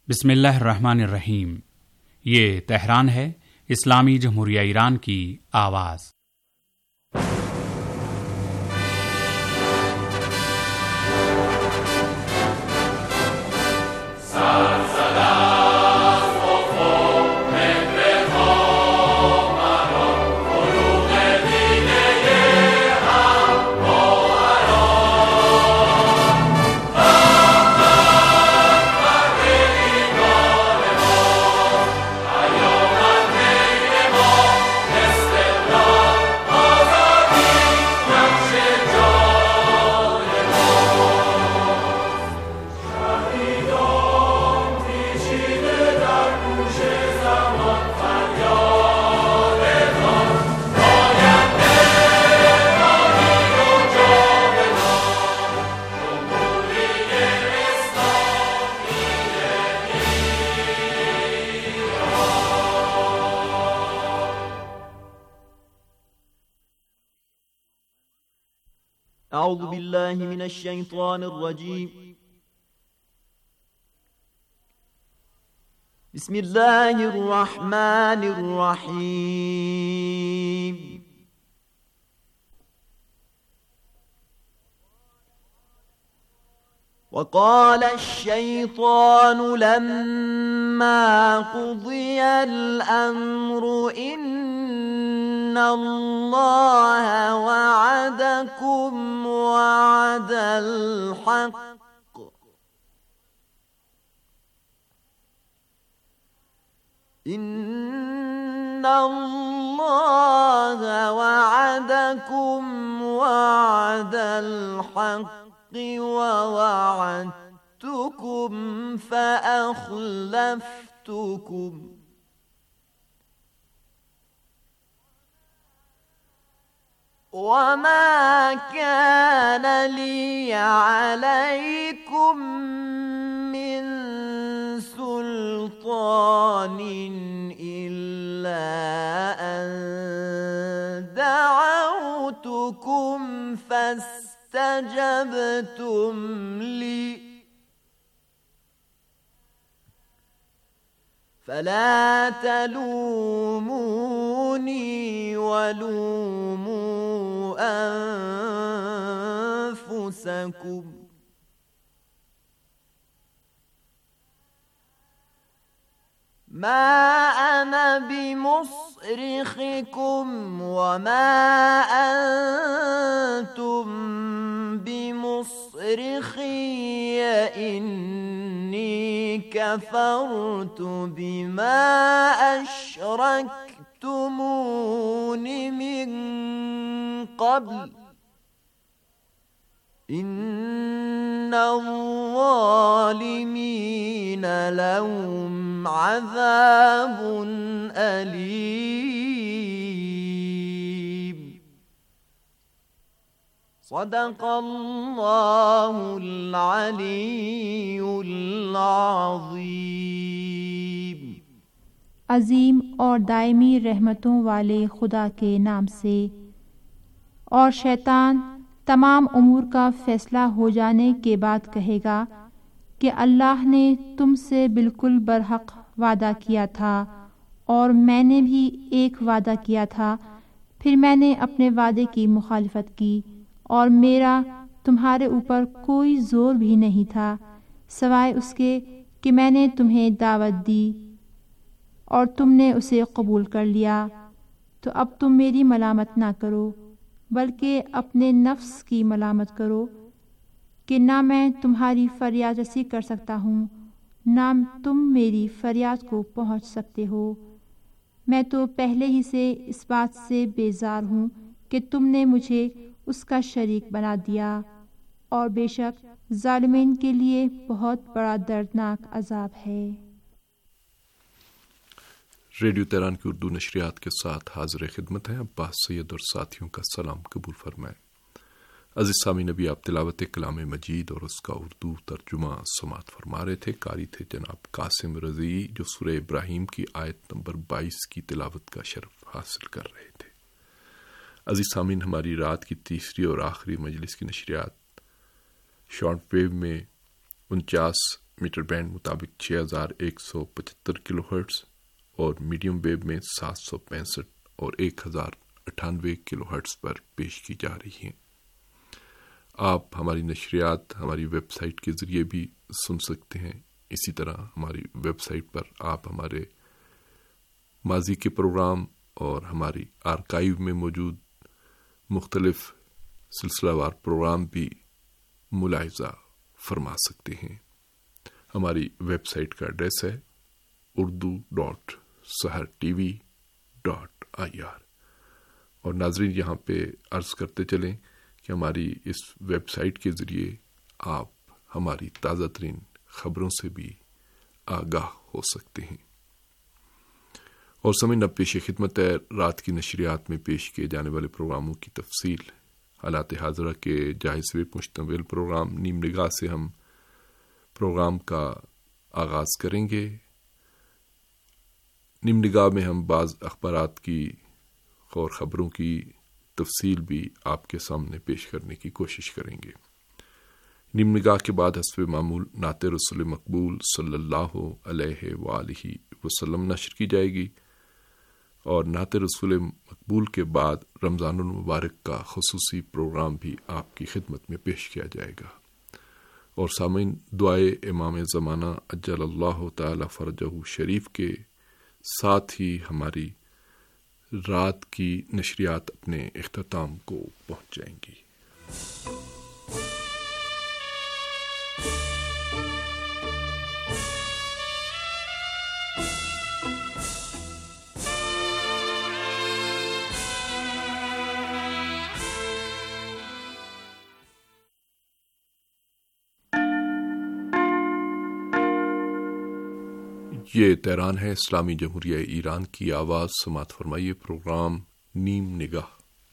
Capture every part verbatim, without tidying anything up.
بسم اللہ الرحمن الرحیم۔ یہ تہران ہے، اسلامی جمہوریہ ایران کی آواز۔ اعوذ باللہ من الشیطان الرجیم بسم اللہ الرحمن الرحیم وقال الشیطان لما قضی الامر ان اللہ وعدکم وعد الحق ان اللہ وعدکم وعد الحق ووعدتکم فأخلفتکم وما كان لي عليكم من سلطان إلا أن دعوتكم فاستجبتم لي فلا تلوموني ولوموا أنفسكم ما أنا بمصرخكم وما أنتم بمصرخي إني كفرت بما أشركتمون من قبل إن الظالمين لهم عذاب أليم صدق اللہ العلی العظیم۔ عظیم اور دائمی رحمتوں والے خدا کے نام سے۔ اور شیطان تمام امور کا فیصلہ ہو جانے کے بعد کہے گا کہ اللہ نے تم سے بالکل برحق وعدہ کیا تھا اور میں نے بھی ایک وعدہ کیا تھا، پھر میں نے اپنے وعدے کی مخالفت کی اور میرا تمہارے اوپر کوئی زور بھی نہیں تھا سوائے اس کے کہ میں نے تمہیں دعوت دی اور تم نے اسے قبول کر لیا۔ تو اب تم میری ملامت نہ کرو بلکہ اپنے نفس کی ملامت کرو کہ نہ میں تمہاری فریاد رسی کر سکتا ہوں نہ تم میری فریاد کو پہنچ سکتے ہو۔ میں تو پہلے ہی سے اس بات سے بیزار ہوں کہ تم نے مجھے اس کا شریک بنا دیا، اور بے شک ظالمین کے لیے بہت بڑا دردناک عذاب ہے۔ ریڈیو تہران کی اردو نشریات کے ساتھ حاضر خدمت ہیں عباس سید اور ساتھیوں کا سلام قبول فرمائیں۔ عزیز سامعین، نبی آپ تلاوت کلام مجید اور اس کا اردو ترجمہ سماعت فرما رہے تھے۔ قاری تھے جناب قاسم رضی جو سورہ ابراہیم کی آیت نمبر بائیس کی تلاوت کا شرف حاصل کر رہے تھے۔ عزیز سامعین، ہماری رات کی تیسری اور آخری مجلس کی نشریات شارٹ ویو میں انچاس میٹر بینڈ مطابق چھ ہزار ایک سو پچہتر کلو ہرٹز اور میڈیم ویو میں سات سو پینسٹھ اور ایک ہزار اٹھانوے کلو ہرٹز پر پیش کی جا رہی ہیں۔ آپ ہماری نشریات ہماری ویب سائٹ کے ذریعے بھی سن سکتے ہیں۔ اسی طرح ہماری ویب سائٹ پر آپ ہمارے ماضی کے پروگرام اور ہماری آرکائیو میں موجود مختلف سلسلہ وار پروگرام بھی ملاحظہ فرما سکتے ہیں۔ ہماری ویب سائٹ کا ایڈریس ہے Urdu dot Sahar T V dot I R. اور ناظرین، یہاں پہ عرض کرتے چلیں کہ ہماری اس ویب سائٹ کے ذریعے آپ ہماری تازہ ترین خبروں سے بھی آگاہ ہو سکتے ہیں۔ اور سمجھنا پیش خدمت ہے رات کی نشریات میں پیش کیے جانے والے پروگراموں کی تفصیل۔ حالات حاضرہ کے جائزے پہ مشتمل پروگرام نیم نگاہ سے ہم پروگرام کا آغاز کریں گے۔ نیم نگاہ میں ہم بعض اخبارات کی اور خبروں کی تفصیل بھی آپ کے سامنے پیش کرنے کی کوشش کریں گے۔ نیم نگاہ کے بعد حسب معمول نعت رسول مقبول صلی اللہ علیہ وآلہ وسلم نشر کی جائے گی، اور نعت رسول مقبول کے بعد رمضان المبارک کا خصوصی پروگرام بھی آپ کی خدمت میں پیش کیا جائے گا۔ اور سامعین، دعائے امام زمانہ اجل اللہ تعالی فرجہ شریف کے ساتھ ہی ہماری رات کی نشریات اپنے اختتام کو پہنچ جائیں گی۔ یہ تہران ہے، اسلامی جمہوریہ ایران کی آواز۔ سماعت فرمائیے پروگرام نیم نگاہ۔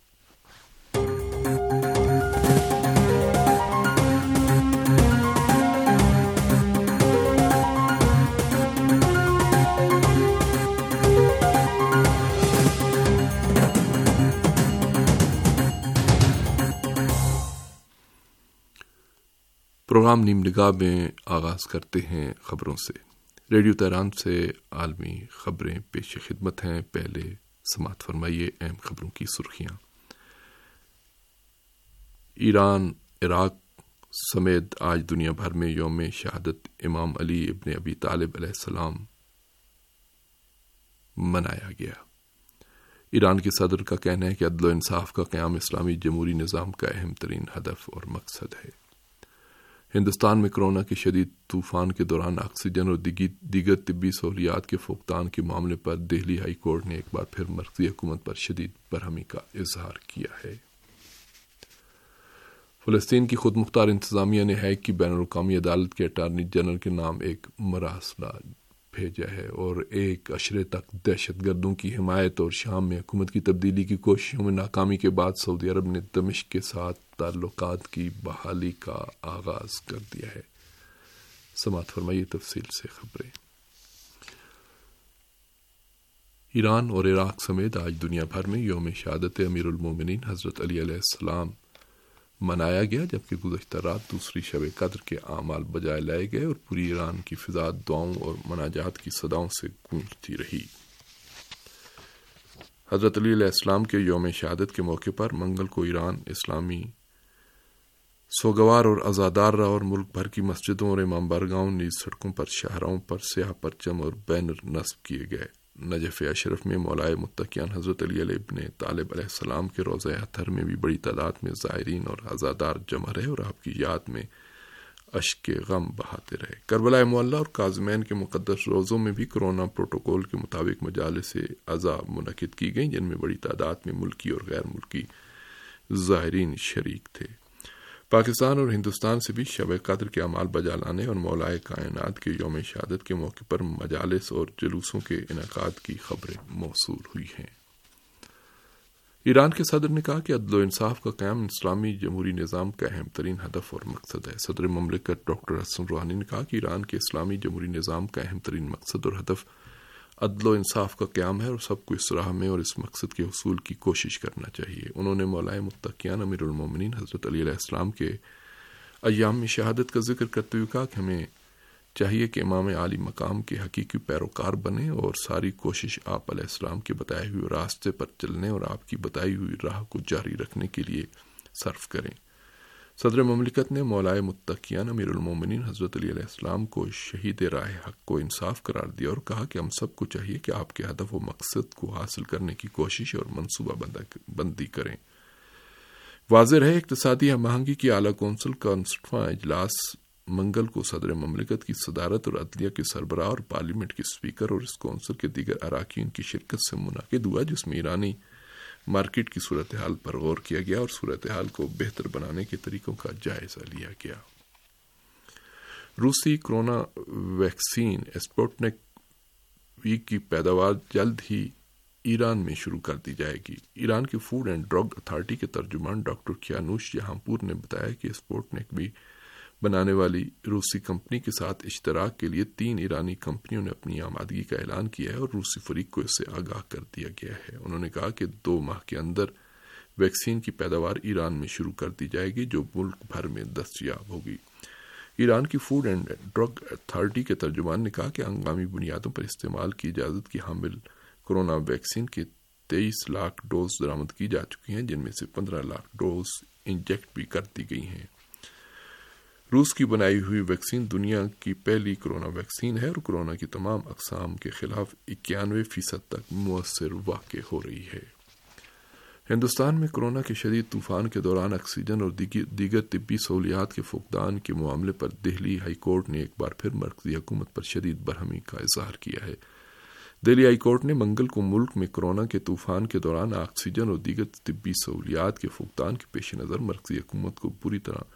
پروگرام نیم نگاہ میں آغاز کرتے ہیں خبروں سے۔ ریڈیو تہران سے عالمی خبریں پیش خدمت ہیں۔ پہلے سماعت فرمائیے اہم خبروں کی سرخیاں۔ ایران، عراق سمیت آج دنیا بھر میں یوم شہادت امام علی ابن ابی طالب علیہ السلام منایا گیا۔ ایران کے صدر کا کہنا ہے کہ عدل و انصاف کا قیام اسلامی جمہوری نظام کا اہم ترین ہدف اور مقصد ہے۔ ہندوستان میں کرونا کے شدید طوفان کے دوران آکسیجن اور دیگر طبی سہولیات کے فقدان کے معاملے پر دہلی ہائی کورٹ نے ایک بار پھر مرکزی حکومت پر شدید برہمی کا اظہار کیا ہے۔ فلسطین کی خود مختار انتظامیہ نے ہیگ کی بین الاقوامی عدالت کے اٹارنی جنرل کے نام ایک مراسلہ بھیجا ہے اور ایک عشرے تک دہشت گردوں کی حمایت اور شام میں حکومت کی تبدیلی کی کوششوں میں ناکامی کے بعد سعودی عرب نے دمشق کے ساتھ تعلقات کی بحالی کا آغاز کر دیا ہے۔ سماعت فرمائیے تفصیل سے خبریں۔ ایران اور عراق سمیت آج دنیا بھر میں یوم شہادت امیر المومنین حضرت علی علیہ السلام منایا گیا، جبکہ گزشتہ رات دوسری شب قدر کے اعمال بجائے لائے گئے اور پوری ایران کی فضا دعاؤں اور مناجات کی صداؤں سے گونجتی رہی۔ حضرت علی علیہ السلام کے یوم شہادت کے موقع پر منگل کو ایران اسلامی سوگوار اور عزادار رہا اور ملک بھر کی مسجدوں اور امام بارگاہوں نیز سڑکوں پر شاہراہوں پر سیاہ پرچم اور بینر نصب کیے گئے۔ نجف اشرف میں مولائے متقیان حضرت علی علیہ ابن طالب علیہ السلام کے روضہ اطہر میں بھی بڑی تعداد میں زائرین اور عزادار جمع رہے اور آپ کی یاد میں اشک کے غم بہاتے رہے۔ کربلا معلیٰ اور کاظمین کے مقدس روزوں میں بھی کورونا پروٹوکول کے مطابق مجالس عزا منعقد کی گئیں، جن میں بڑی تعداد میں ملکی اور غیر ملکی زائرین شریک تھے۔ پاکستان اور ہندوستان سے بھی شب قدر کے اعمال بجا لانے اور مولائے کائنات کے یوم شہادت کے موقع پر مجالس اور جلوسوں کے انعقاد کی خبریں موصول ہوئی ہیں۔ ایران کے صدر نے کہا کہ عدل و انصاف کا قیام اسلامی جمہوری نظام کا اہم ترین ہدف اور مقصد ہے۔ صدر مملکت ڈاکٹر حسن روحانی نے کہا کہ ایران کے اسلامی جمہوری نظام کا اہم ترین مقصد اور ہدف عدل و انصاف کا قیام ہے اور سب کو اس راہ میں اور اس مقصد کے حصول کی کوشش کرنا چاہیے۔ انہوں نے مولائے متقیان امیر المومنین حضرت علی علیہ السلام کے ایام شہادت کا ذکر کرتے ہوئے کہا کہ ہمیں چاہیے کہ امام عالی مقام کے حقیقی پیروکار بنیں اور ساری کوشش آپ علیہ السلام کے بتائے ہوئے راستے پر چلنے اور آپ کی بتائی ہوئی راہ کو جاری رکھنے کے لیے صرف کریں۔ صدر مملکت نے مولائے متقیان امیر المومنین حضرت علی علیہ السلام کو شہید راہ حق کو انصاف قرار دیا اور کہا کہ ہم سب کو چاہیے کہ آپ کے ہدف و مقصد کو حاصل کرنے کی کوشش اور منصوبہ بندی کریں۔ واضح ہے اقتصادی ہم آہنگی کی اعلیٰ کونسل کا انسٹھواں اجلاس منگل کو صدر مملکت کی صدارت اور عدلیہ کے سربراہ اور پارلیمنٹ کے اسپیکر اور اس کونسل کے دیگر اراکین کی شرکت سے منعقد ہوا، جس میں ایرانی مارکیٹ کی صورتحال پر غور کیا گیا اور صورتحال کو بہتر بنانے کے طریقوں کا جائزہ لیا گیا۔ روسی کورونا ویکسین اسپوٹنک وی کی پیداوار جلد ہی ایران میں شروع کر دی جائے گی۔ ایران کی فوڈ اینڈ ڈرگ اتھارٹی کے ترجمان ڈاکٹر کیانوش جہاں پور نے بتایا کہ اسپوٹنک وی بنانے والی روسی کمپنی کے ساتھ اشتراک کے لیے تین ایرانی کمپنیوں نے اپنی آمادگی کا اعلان کیا ہے اور روسی فریق کو اس سے آگاہ کر دیا گیا ہے۔ انہوں نے کہا کہ دو ماہ کے اندر ویکسین کی پیداوار ایران میں شروع کر دی جائے گی جو ملک بھر میں دستیاب ہوگی۔ ایران کی فوڈ اینڈ ڈرگ اتھارٹی کے ترجمان نے کہا کہ ہنگامی بنیادوں پر استعمال کی اجازت کی حامل کورونا ویکسین کے تیئیس لاکھ ڈوز درآمد کی جا چکی ہیں، جن میں سے پندرہ لاکھ ڈوز انجیکٹ بھی کر دی گئی ہیں۔ روس کی بنائی ہوئی ویکسین دنیا کی پہلی کورونا ویکسین ہے اور کورونا کی تمام اقسام کے خلاف اکیانوے فیصد تک مؤثر واقع ہو رہی ہے۔ ہندوستان میں کورونا کے شدید طوفان کے دوران آکسیجن اور دیگر طبی سہولیات کے فقدان کے معاملے پر دہلی ہائی کورٹ نے ایک بار پھر مرکزی حکومت پر شدید برہمی کا اظہار کیا ہے۔ دہلی ہائی کورٹ نے منگل کو ملک میں کورونا کے طوفان کے دوران آکسیجن اور دیگر طبی سہولیات کے فقدان کے پیش نظر مرکزی حکومت کو پوری طرح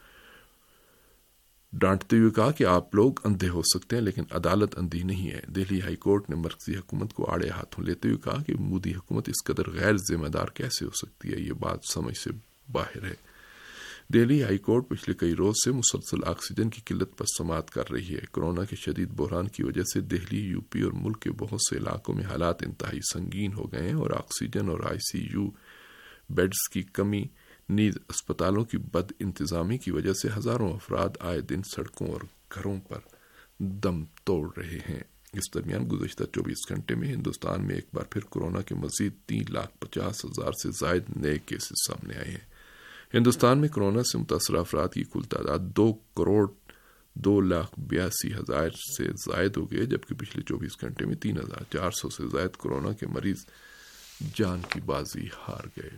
ڈانٹتے ہوئے کہا کہ آپ لوگ اندھے ہو سکتے ہیں لیکن عدالت اندھی نہیں ہے۔ دہلی ہائی کورٹ نے مرکزی حکومت کو آڑے ہاتھوں لیتے ہوئے کہا کہ مودی حکومت اس قدر غیر ذمہ دار کیسے ہو سکتی ہے، یہ بات سمجھ سے باہر ہے۔ دہلی ہائی کورٹ پچھلے کئی روز سے مسلسل آکسیجن کی قلت پر سماعت کر رہی ہے۔ کورونا کے شدید بحران کی وجہ سے دہلی، یو پی اور ملک کے بہت سے علاقوں میں حالات انتہائی سنگین ہو گئے ہیں اور آکسیجن اور آئی سی یو بیڈز کی کمی نیز اسپتالوں کی بد انتظامی کی وجہ سے ہزاروں افراد آئے دن سڑکوں اور گھروں پر دم توڑ رہے ہیں۔ اس درمیان گزشتہ چوبیس گھنٹے میں ہندوستان میں ایک بار پھر کورونا کے مزید تین لاکھ پچاس ہزار سے زائد نئے کیسز سامنے آئے ہیں۔ ہندوستان میں کورونا سے متاثرہ افراد کی کل تعداد دو کروڑ دو لاکھ بیاسی ہزار سے زائد ہو گئے، جبکہ پچھلے چوبیس گھنٹے میں تین ہزار چار سو سے زائد کورونا کے مریض جان کی بازی ہار گئے۔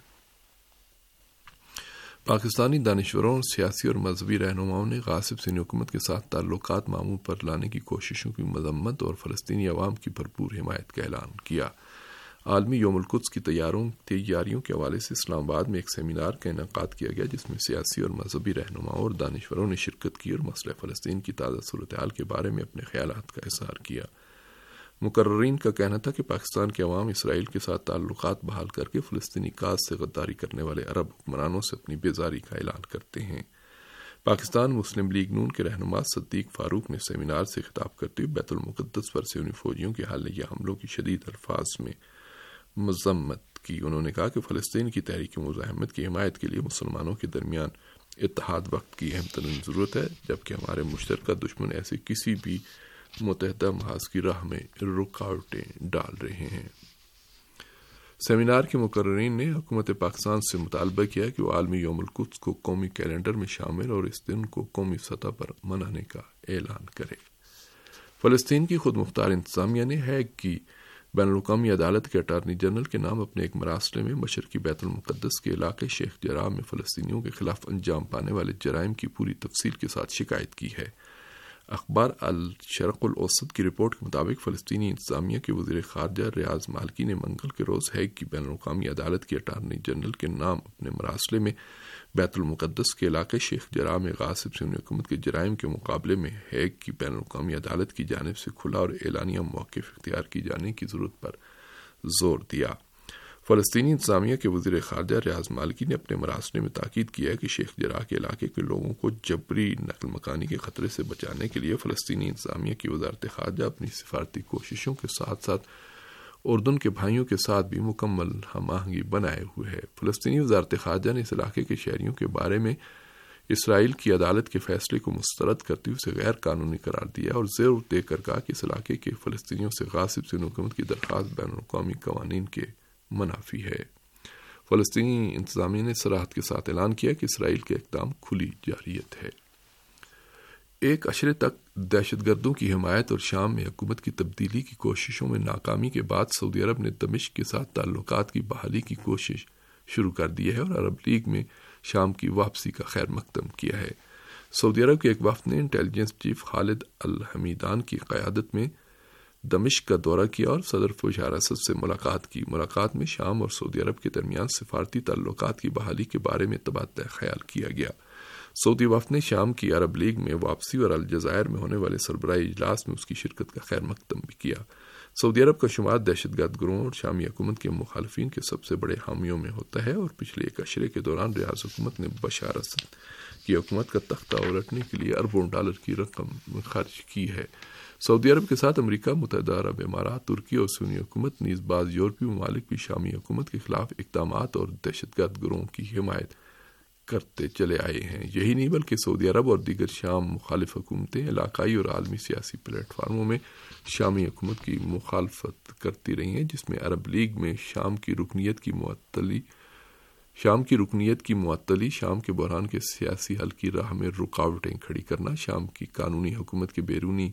پاکستانی دانشوروں، سیاسی اور مذہبی رہنماؤں نے غاصب سندھ حکومت کے ساتھ تعلقات معمول پر لانے کی کوششوں کی مذمت اور فلسطینی عوام کی بھرپور حمایت کا اعلان کیا۔ عالمی یوم القدس کی تیاریوں کے حوالے سے اسلام آباد میں ایک سیمینار کا انعقاد کیا گیا، جس میں سیاسی اور مذہبی رہنماؤں اور دانشوروں نے شرکت کی اور مسئلہ فلسطین کی تازہ صورتحال کے بارے میں اپنے خیالات کا اظہار کیا۔ مقررین کا کہنا تھا کہ پاکستان کے عوام اسرائیل کے ساتھ تعلقات بحال کر کے فلسطینی کاز سے غداری کرنے والے عرب حکمرانوں سے اپنی بیزاری کا اعلان کرتے ہیں۔ پاکستان مسلم لیگ نون کے رہنما صدیق فاروق نے سیمینار سے خطاب کرتے ہوئے بیت المقدس پر صہیونی فوجیوں کے حالیہ حملوں کی شدید الفاظ میں مذمت کی۔ انہوں نے کہا کہ فلسطین کی تحریک مزاحمت کی حمایت کے لیے مسلمانوں کے درمیان اتحاد وقت کی اہم ترین ضرورت ہے، جبکہ ہمارے مشترکہ دشمن ایسے کسی بھی متحدہ محاذ کی راہ میں رکاوٹیں ڈال رہے ہیں۔ سیمینار کے مقررین نے حکومت پاکستان سے مطالبہ کیا کہ وہ عالمی یوم القدس کو قومی کیلنڈر میں شامل اور اس دن کو قومی سطح پر منانے کا اعلان کرے۔ فلسطین کی خود مختار انتظامیہ نے ہیگ کی بین الاقوامی عدالت کے اٹارنی جنرل کے نام اپنے ایک مراسلے میں مشرقی بیت المقدس کے علاقے شیخ جراح میں فلسطینیوں کے خلاف انجام پانے والے جرائم کی پوری تفصیل کے ساتھ شکایت کی ہے۔ اخبار الشرق الاوسط کی رپورٹ کے مطابق فلسطینی انتظامیہ کے وزیر خارجہ ریاض مالکی نے منگل کے روز ہیگ کی بین الاقوامی عدالت کے اٹارنی جنرل کے نام اپنے مراسلے میں بیت المقدس کے علاقے شیخ جراح میں غاصب صہیونی حکومت کے جرائم کے مقابلے میں ہیگ کی بین الاقوامی عدالت کی جانب سے کھلا اور اعلانیہ موقف اختیار کی جانے کی ضرورت پر زور دیا۔ فلسطینی انتظامیہ کے وزیر خارجہ ریاض مالکی نے اپنے مراسلے میں تاکید کیا ہے کہ شیخ جراح کے علاقے کے لوگوں کو جبری نقل مکانی کے خطرے سے بچانے کے لیے فلسطینی انتظامیہ کی وزارت خارجہ اپنی سفارتی کوششوں کے ساتھ ساتھ اردن کے بھائیوں کے ساتھ بھی مکمل ہم آہنگی بنائے ہوئے ہے۔ فلسطینی وزارت خارجہ نے اس علاقے کے شہریوں کے بارے میں اسرائیل کی عدالت کے فیصلے کو مسترد کرتے ہوئے اسے غیر قانونی قرار دیا اور زور دے کر کہا کہ اس علاقے کے فلسطینیوں سے غاصب سن حکومت کی درخواست بین الاقوامی قوانین کے منافی ہے۔ فلسطینی انتظامیہ نے صراحت کے ساتھ اعلان کیا کہ اسرائیل کے اقدام کھلی جارحیت ہے۔ ایک عشرے تک دہشت گردوں کی حمایت اور شام میں حکومت کی تبدیلی کی کوششوں میں ناکامی کے بعد سعودی عرب نے دمشق کے ساتھ تعلقات کی بحالی کی کوشش شروع کر دی ہے اور عرب لیگ میں شام کی واپسی کا خیر مقدم کیا ہے۔ سعودی عرب کے ایک وفد نے انٹیلیجنس چیف خالد الحمیدان کی قیادت میں دمشق کا دورہ کیا اور صدر بشار اسد سے ملاقات کی۔ ملاقات میں شام اور سعودی عرب کے درمیان سفارتی تعلقات کی بحالی کے بارے میں تبادلہ خیال کیا گیا۔ سعودی وفد نے شام کی عرب لیگ میں واپسی اور الجزائر میں ہونے والے سربراہی اجلاس میں اس کی شرکت کا خیر مقدم بھی کیا۔ سعودی عرب کا شمار دہشت گرد گروہوں اور شامی حکومت کے مخالفین کے سب سے بڑے حامیوں میں ہوتا ہے اور پچھلے ایک عشرے کے دوران ریاض حکومت نے بشار اسد کی حکومت کا تختہ الٹنے کے لیے اربوں ڈالر کی رقم خرچ کی ہے۔ سعودی عرب کے ساتھ امریکہ، متحدہ عرب امارات، ترکی اور سنی حکومت نیز بعض یورپی ممالک بھی شامی حکومت کے خلاف اقدامات اور دہشت گرد گروہوں کی حمایت کرتے چلے آئے ہیں۔ یہی نہیں بلکہ سعودی عرب اور دیگر شام مخالف حکومتیں علاقائی اور عالمی سیاسی پلیٹ فارموں میں شامی حکومت کی مخالفت کرتی رہی ہیں، جس میں عرب لیگ میں شام کی رکنیت کی معطلی شام کی رکنیت کی معطلی شام کے بحران کے سیاسی حل کی راہ میں رکاوٹیں کھڑی کرنا، شام کی قانونی حکومت کے بیرونی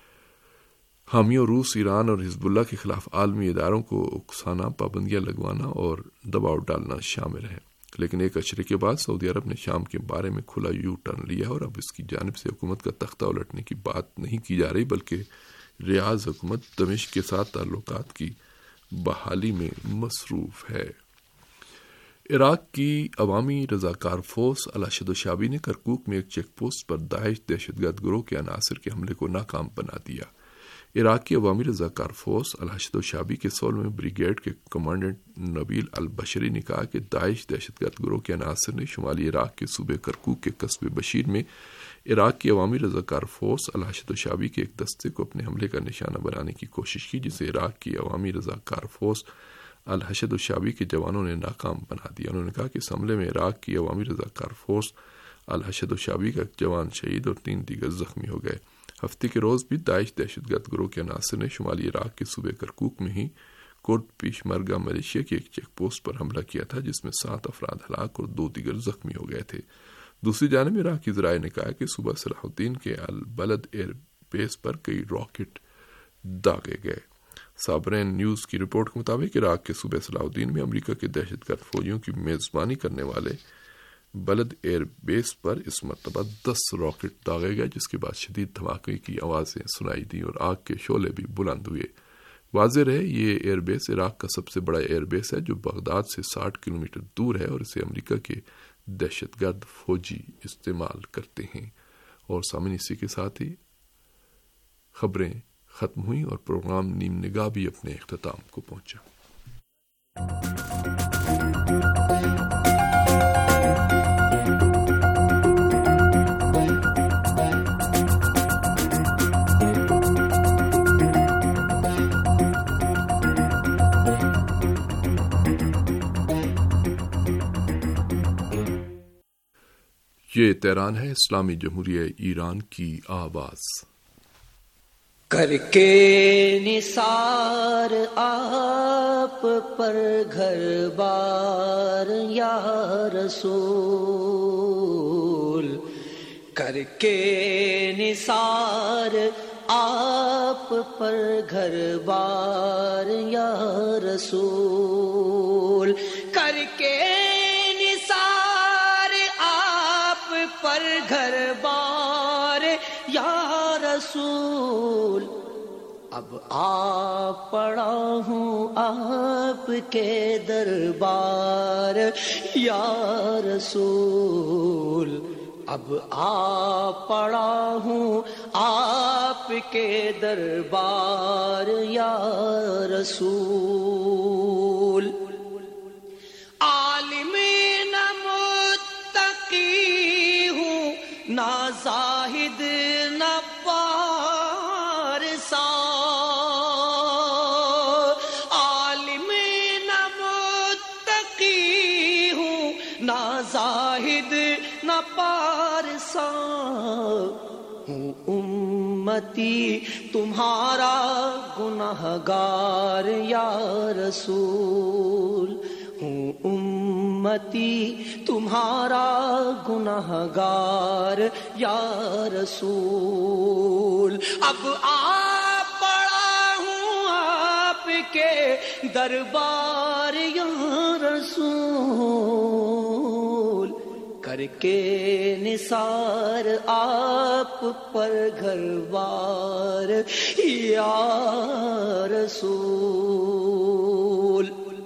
حامیوں روس، ایران اور حزب اللہ کے خلاف عالمی اداروں کو اکسانا، پابندیاں لگوانا اور دباؤ ڈالنا شامل ہے۔ لیکن ایک عشرے کے بعد سعودی عرب نے شام کے بارے میں کھلا یو ٹرن لیا اور اب اس کی جانب سے حکومت کا تختہ الٹنے کی بات نہیں کی جا رہی، بلکہ ریاض حکومت دمشق کے ساتھ تعلقات کی بحالی میں مصروف ہے۔ عراق کی عوامی رضاکار فورس الاشد الشعبی نے کرکوک میں ایک چیک پوسٹ پر داعش دہشت گرد گروہ کے عناصر کے حملے کو ناکام بنا دیا۔ عراق کی عوامی رضاکار فورس الاشد الشعبی کے سولہویں بریگیڈ کے کمانڈنٹ نبیل البشری نے کہا کہ داعش دہشت گرد گروہ کے عناصر نے شمالی عراق کے صوبے کرکوک کے قصبے بشیر میں عراق کی عوامی رضاکار فورس الاشد الشعبی کے ایک دستے کو اپنے حملے کا نشانہ بنانے کی کوشش کی، جسے عراق کی عوامی رضاکار فورس الاشد الشعبی کے جوانوں نے ناکام بنا دیا۔ انہوں نے کہا کہ اس حملے میں عراق کی عوامی رضاکار فورس الاشد الشعبی کا ایک جوان شہید اور تین دیگر زخمی ہو گئے۔ ہفتے کے روز بھی داعش دہشت گرد گروہ کے عناصر نے شمالی عراق کے صوبے کرکوک میں ہی کوٹ پیشمرگہ ملیشیا کی ایک چیک پوسٹ پر حملہ کیا تھا، جس میں سات افراد ہلاک اور دو دیگر زخمی ہو گئے تھے۔ دوسری جانب عراقی ذرائع نے کہا کہ صوبہ صلاح الدین کے البلد ایئر بیس پر کئی راکٹ داغے گئے۔ صابرین نیوز کی رپورٹ کے مطابق عراق کے صوبہ صلاح الدین میں امریکہ کے دہشت گرد فوجیوں کی میزبانی کرنے والے بلد ایئر بیس پر اس مرتبہ دس راکٹ داغے گئے، جس کے بعد شدید دھماکے کی آوازیں سنائی دیں اور آگ کے شعلے بھی بلند ہوئے۔ واضح رہے یہ ایئر بیس عراق کا سب سے بڑا ایئر بیس ہے جو بغداد سے ساٹھ کلومیٹر دور ہے اور اسے امریکہ کے دہشت گرد فوجی استعمال کرتے ہیں۔ اور سامعین، اسی کے ساتھ ہی خبریں ختم ہوئیں اور پروگرام نیم نگاہ بھی اپنے اختتام کو پہنچا۔ یہ تہران ہے، اسلامی جمہوریہ ایران کی آواز۔ کر کے نثار آپ پر گھر بار یا رسول، کر کے نثار آپ پر گھر بار یا رسول، کر کے نثار آپ پر گھر بار یا رسول، اب آ پڑا ہوں آپ کے دربار یا رسول، اب آ پڑا ہوں آپ کے دربار یا رسول۔ عالم نہ متقی ہوں، نہ زاہد نہ پارسا، عالم نہ متقی ہوں، نہ زاہد نہ پارسا، ہوں امتی تمہارا گنہگار یا رسول، ہوں امتی تمہارا گنہگار یا رسول. اب آپ پڑا ہوں آپ کے دربار یا رسول، کر کے نثار آپ پر گھر بار یا رسول.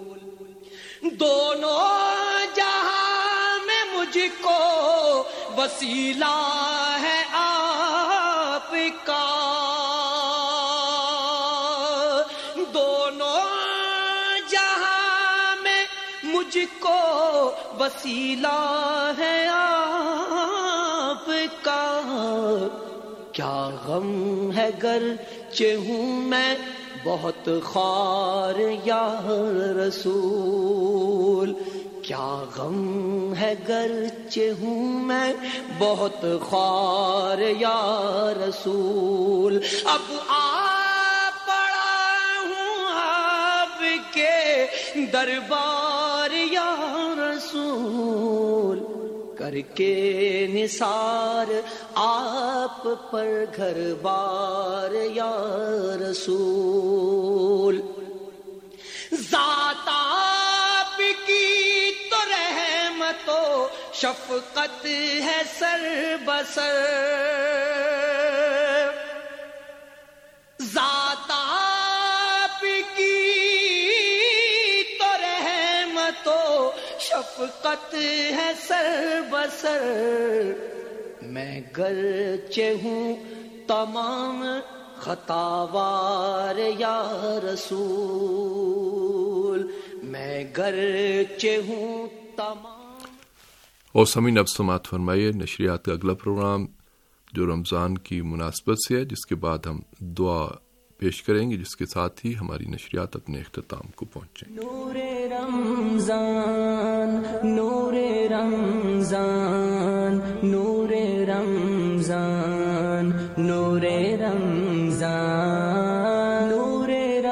دونوں جہاں میں مجھ کو وسیلہ ہے آپ کا، دونوں جہاں میں مجھ کو وسیلہ ہے آپ کا. کیا غم ہے گرچہ ہوں میں بہت خوار یا رسول، کیا غم ہے گرچہ ہوں میں بہت خوار یا رسول. اب آپ پڑا ہوں آپ کے دربار یا رسول، کر کے نثار آپ پر گھر بار یا رسول. ذات آپ کی تو رحمت و شفقت ہے سر بسر، ذات آپ کی تو رحمت و شفقت ہے سر بسر. میں گرچہ ہوں تمام خطاوار یا رسول، میں گرچہ ہوں تمام. اور سامعین اب سماعت فرمائیے نشریات کا اگلا پروگرام جو رمضان کی مناسبت سے ہے، جس کے بعد ہم دعا پیش کریں گے، جس کے ساتھ ہی ہماری نشریات اپنے اختتام کو پہنچیں. نور رمضان نور رمضان نور رمضان نور رمضان نور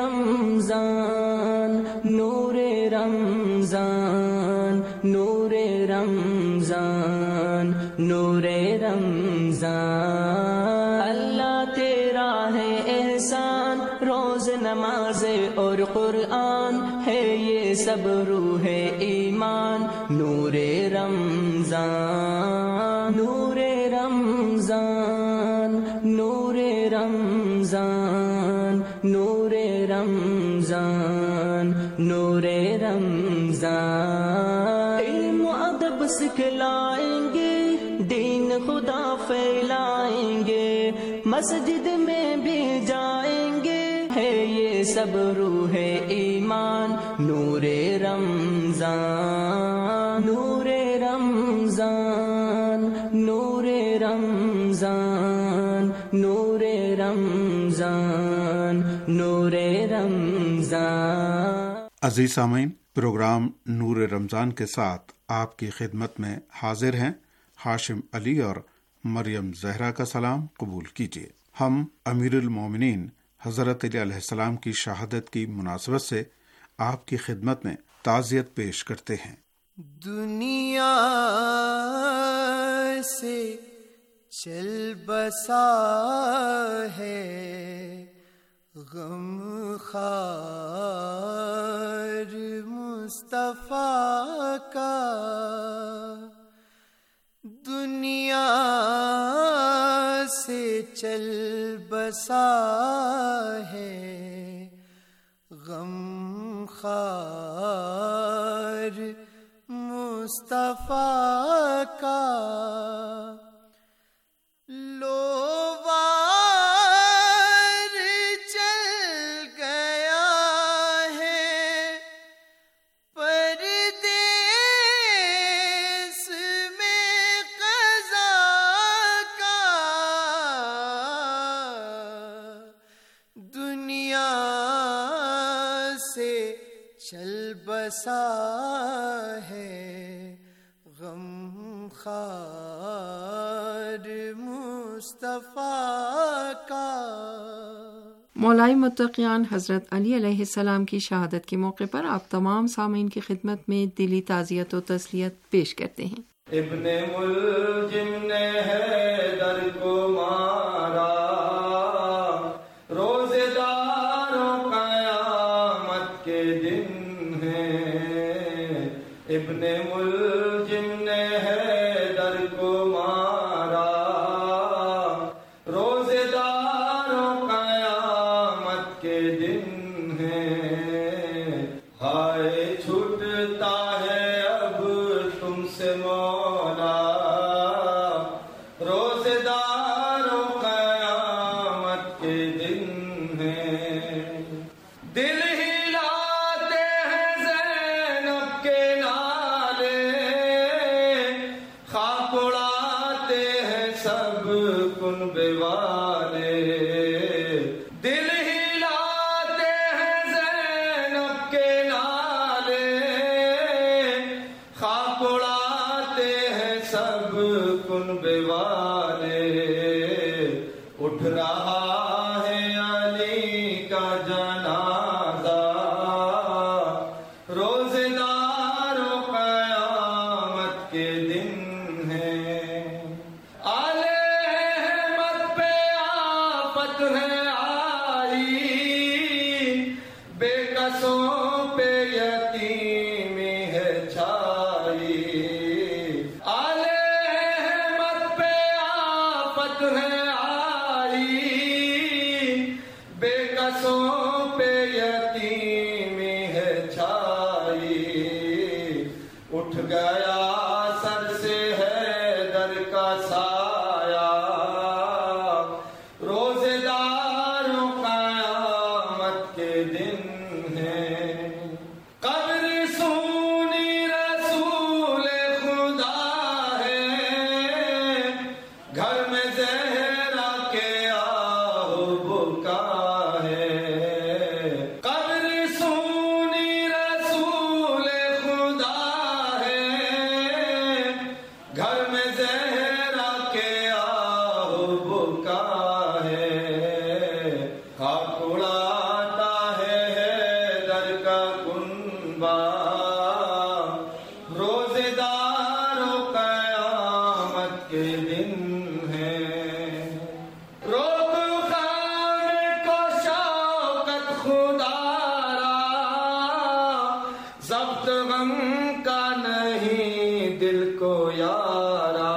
رمضان نور رمضان نور رمضان نور رمضان. اللہ تیرا ہے احسان، روز نماز اور قرآن ہے یہ سب روح ایمان. نور رمضان نور رمضان نور رمضان نور رمضان نور رمضان. علم و ادب سکھلائیں گے، دین خدا پھیلائیں گے، مسجد میں بھی جائیں گے ہے یہ سب روح ایمان. نور رمضان نور رمضان نور رمضان نور رمضان نور رمضان. عزیز سامعین، پروگرام نور رمضان کے ساتھ آپ کی خدمت میں حاضر ہیں ہاشم علی اور مریم زہرا کا سلام قبول کیجیے. ہم امیر المومنین حضرت علی علیہ السلام کی شہادت کی مناسبت سے آپ کی خدمت میں تعزیت پیش کرتے ہیں. دنیا سے چل بسا ہے غم خار مصطفیٰ کا، دنیا سے چل بسا ہے غم خار مصطفیٰ کا. لو بسا ہے غم خار مصطفیٰ مصطفیٰ کا. مولائی متقیان حضرت علی علیہ السلام کی شہادت کے موقع پر آپ تمام سامعین کی خدمت میں دلی تعزیت و تسلیت پیش کرتے ہیں. ابن ملجم نے حیدر کو مارا، روزے داروں قیامت کے دن ہے. ابن ملجم نے حیدر کو مارا، روزے داروں قیامت کے دن ہے. ہائے چھوٹتا ہے اب تم سے مولا، روزے داروں قیامت کے دن ہے. دل ہلاتے ہیں زینب کے نالے، خاک اڑاتے ہیں سب کنبے والے. دل ہلاتے ہیں زینب کے نالے، خاک اڑاتے ہیں سب کنبے والے. اٹھ رہا ہے علی کا جنازہ، روزے داروں قیامت کے دن ہے. آل احمد پہ آفت ہے آئی، بے کسوں پہ یتیمی ہے چھائی. آل احمد پہ آفت ہے آئی، بے کسوں پہ یتیمی ہے چھائی. اٹھ گیا سر سے حیدر کا سایہ، روزے داروں قیامت کے دن ہے. قبر سونی رسول خدا ہے، گھر میں زہرا کے آہ بکا ہے. قبر سونی رسول خدا ہے، گھر میں زہرا کے آہ بکا ہے. خاک اڑاتا ہے حیدر کا کنبہ، روزے داروں قیامت کے دن ہے. روک خانے کو شوکت خدارا، ضبط غم کا نہیں دل کو یارا.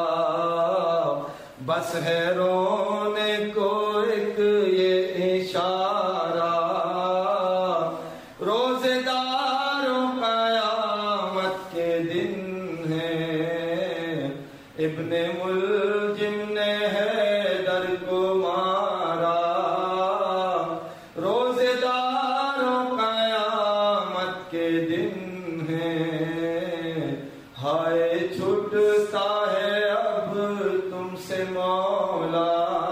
بس ہے رونے کو ایک یہ اشارہ، روزے داروں قیامت کے دن ہے. ابن ملجم نے حیدر کو مارا، روزے داروں قیامت کے دن ہے. ہائے چھوٹتا ہے اب تم سے مولا،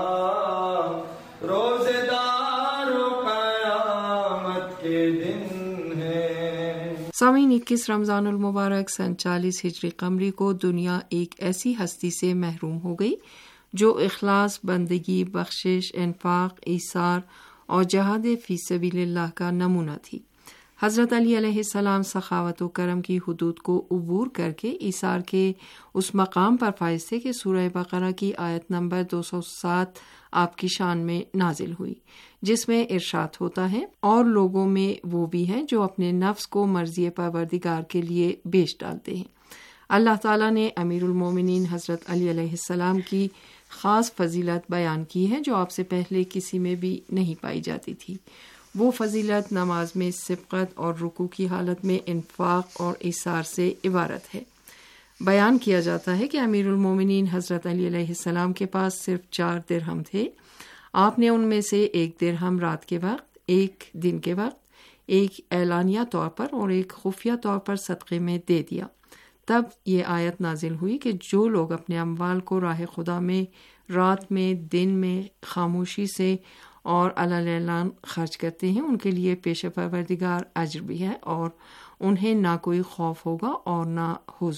روزے داروں قیامت کے دن ہے. سامعین، اکیس رمضان المبارک سن چالیس ہجری قمری کو دنیا ایک ایسی ہستی سے محروم ہو گئی جو اخلاص، بندگی، بخشش، انفاق، ایثار اور جہاد فی سبیل اللہ کا نمونہ تھی. حضرت علی علیہ السلام سخاوت و کرم کی حدود کو عبور کر کے ایثار کے اس مقام پر فائز تھے کہ سورہ بقرہ کی آیت نمبر دو سو سات آپ کی شان میں نازل ہوئی، جس میں ارشاد ہوتا ہے، اور لوگوں میں وہ بھی ہیں جو اپنے نفس کو مرضی پروردگار کے لیے بیچ ڈالتے ہیں. اللہ تعالیٰ نے امیر المومنین حضرت علی علیہ السلام کی خاص فضیلت بیان کی ہے جو آپ سے پہلے کسی میں بھی نہیں پائی جاتی تھی. وہ فضیلت نماز میں سبقت اور رکوع کی حالت میں انفاق اور ایثار سے عبارت ہے. بیان کیا جاتا ہے کہ امیر المومنین حضرت علی علیہ السلام کے پاس صرف چار درہم تھے. آپ نے ان میں سے ایک درہم رات کے وقت، ایک دن کے وقت، ایک اعلانیہ طور پر اور ایک خفیہ طور پر صدقے میں دے دیا. تب یہ آیت نازل ہوئی کہ جو لوگ اپنے اموال کو راہ خدا میں رات میں، دن میں خاموشی سے اور علی اعلان خرچ کرتے ہیں، ان کے لیے پیش پروردگار اجر بھی ہے اور انہیں نہ کوئی خوف ہوگا اور نہ حزن.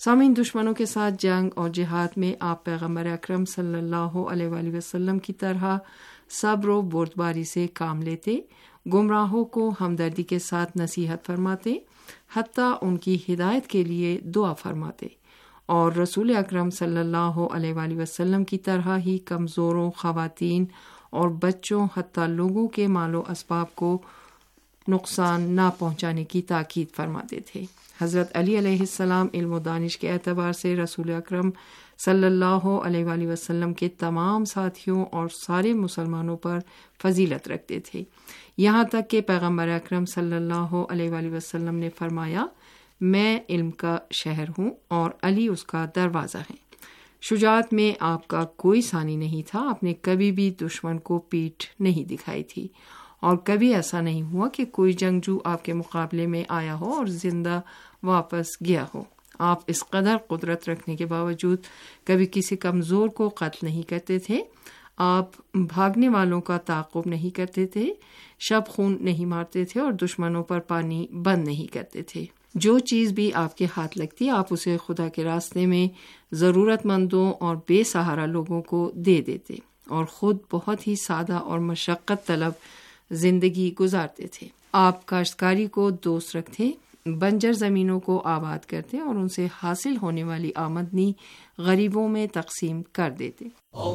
سامعین، دشمنوں کے ساتھ جنگ اور جہاد میں آپ پیغمبر اکرم صلی اللہ علیہ وآلہ وسلم کی طرح صبر و بردباری سے کام لیتے، گمراہوں کو ہمدردی کے ساتھ نصیحت فرماتے، حتیٰ ان کی ہدایت کے لیے دعا فرماتے، اور رسول اکرم صلی اللہ علیہ وآلہ وسلم کی طرح ہی کمزوروں، خواتین اور بچوں، حتیٰ لوگوں کے مال و اسباب کو نقصان نہ پہنچانے کی تاکید فرماتے تھے۔ حضرت علی علیہ السلام علم و دانش کے اعتبار سے رسول اکرم صلی اللہ علیہ وآلہ وسلم کے تمام ساتھیوں اور سارے مسلمانوں پر فضیلت رکھتے تھے، یہاں تک کہ پیغمبر اکرم صلی اللہ علیہ وآلہ وسلم نے فرمایا، میں علم کا شہر ہوں اور علی اس کا دروازہ ہے۔ شجاعت میں آپ کا کوئی ثانی نہیں تھا، آپ نے کبھی بھی دشمن کو پیٹھ نہیں دکھائی تھی، اور کبھی ایسا نہیں ہوا کہ کوئی جنگجو آپ کے مقابلے میں آیا ہو اور زندہ واپس گیا ہو۔ آپ اس قدر قدرت رکھنے کے باوجود کبھی کسی کمزور کو قتل نہیں کرتے تھے، آپ بھاگنے والوں کا تعاقب نہیں کرتے تھے، شب خون نہیں مارتے تھے، اور دشمنوں پر پانی بند نہیں کرتے تھے۔ جو چیز بھی آپ کے ہاتھ لگتی آپ اسے خدا کے راستے میں ضرورت مندوں اور بے سہارا لوگوں کو دے دیتے، اور خود بہت ہی سادہ اور مشقت طلب زندگی گزارتے تھے۔ آپ کاشتکاری کو دوست رکھتے، بنجر زمینوں کو آباد کرتے اور ان سے حاصل ہونے والی آمدنی غریبوں میں تقسیم کر دیتے۔